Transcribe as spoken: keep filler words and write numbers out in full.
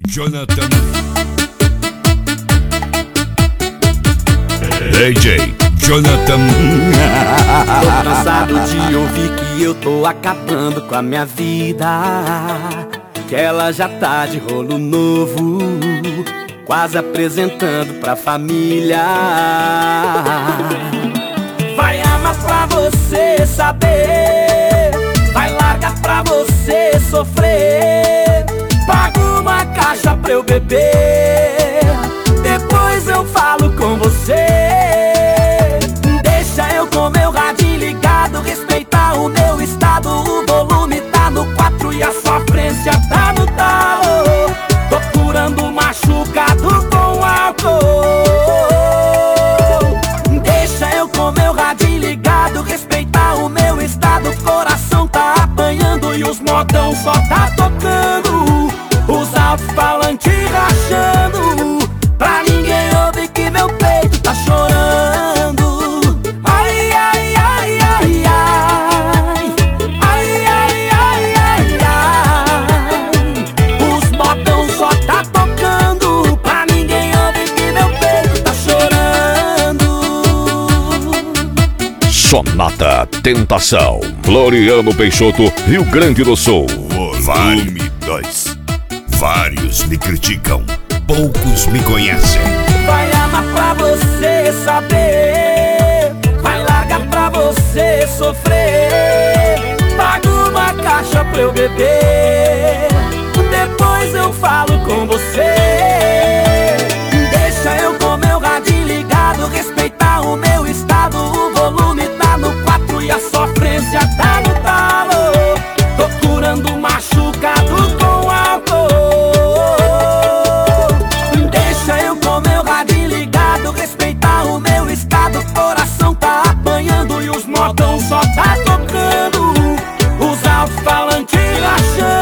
Jonathan D J Jonathan. Tô cansado de ouvir que eu tô acabando com a minha vida, que ela já tá de rolo novo, quase apresentando pra família. Vai amar pra você saber, vai largar pra você sofrer. Paga uma caixa pra eu beber, depois eu falo com você. Deixa eu com meu radinho ligado, respeitar o meu estado. O volume tá no quatro e a sofrência tá no talo. Tô curando machucado com álcool. Deixa eu com meu radinho ligado, respeitar o meu estado. Coração tá apanhando e os modão só tá tocando. Os alto-falantes rachando, pra ninguém ouvir que meu peito tá chorando. Ai, ai, ai, ai, ai. Ai, ai, ai, ai, ai. Os modão só tá tocando, pra ninguém ouvir que meu peito tá chorando. Sonata Tentação, Floriano Peixoto, Rio Grande do Sul. Volume dois. Vários me criticam, poucos me conhecem. Vai amar pra você saber, vai largar pra você sofrer. Paga uma caixa pra eu beber, depois eu falo com você. Deixa eu com meu radinho ligado, respeitar o meu estado. O volume tá no quatro e a sofrência tá no talo. Tô curando machucado com álcool. Respeitar o meu estado, coração tá apanhando e os modão só tá tocando. Os alto-falantes rachando.